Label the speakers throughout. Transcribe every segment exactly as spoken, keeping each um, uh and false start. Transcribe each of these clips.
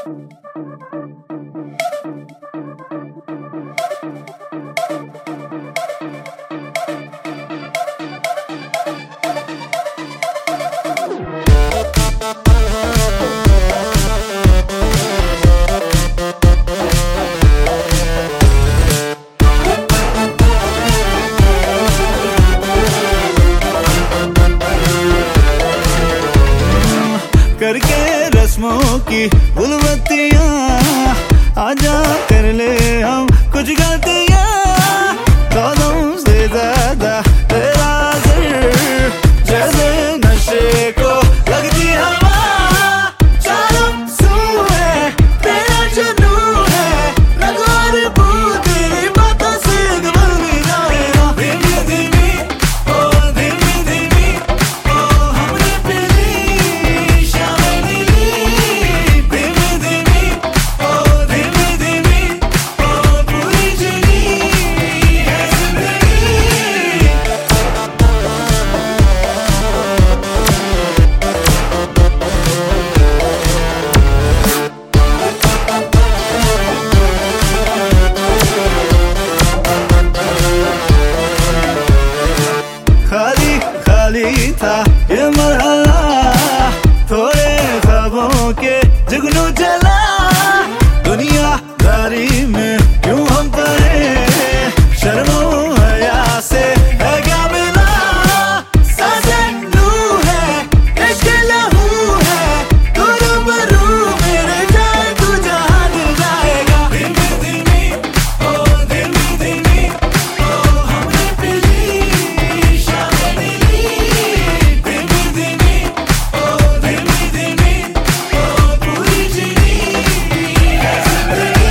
Speaker 1: करके रस्मों की गुलबत्तियां आजा कर ले हम कुछ गलतियां। कदम से ज्यादा तेरा असर जैसे नशे को लगती हवा। चारों सू है तेरा जुनून है, नगार तेरी बातों से बन जाएगा। धीमी धीमी ओ धीमी धीमी ओ हमने पीली शामें नीली। धीमी धीमी ओ धीमी धीमी ओ पूरी जीनी है जिंदगी। खाली खाली था ये मरहला, थोड़े ख्वाबों के जुगनू जला। दुनियादारी में क्यों हम पड़े, शर्मो हया से है क्या मिला। सांसें लू है इश्क लहू है, तू रूबरू मेरे जाए तू जहां दिल जाएगा। धीमी धीमी ओ धीमी धीमी ओ हमने पीली शामें नीली। धीमी धीमी ओ धीमी धीमी ओ पूरी जीनी है जिंदगी।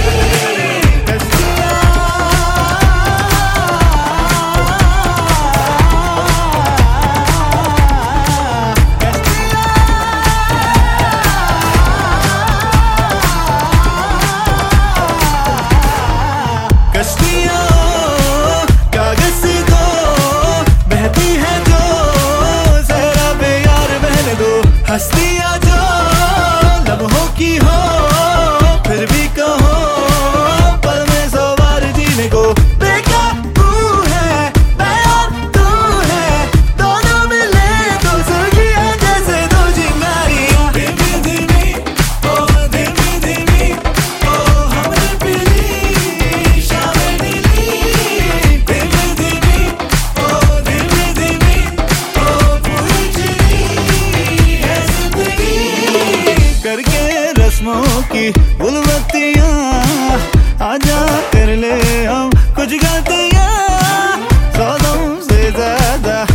Speaker 1: कश्तियाँ कागज सी दो बहती है जो, जरा पे यार बहने दो। हस्तियाँ जो लम्हों की हो फिर भी कहो, पल में सौ बार जीने को। बेकाबू है मैं और तू है, दोनों मिले तो सुर्खियाँ जैसे दो चिंगारियाँ। धीमी धीमी ओ धीमी धीमी ओ हमने पीली शामें नीली। धीमी धीमी ओ धीमी धीमी ओ पूरी जीनी है जिंदगी। करके रस्मों की गुलबत्तियां आजा कर ले हम कुछ गलतियां। कदम से ज्यादा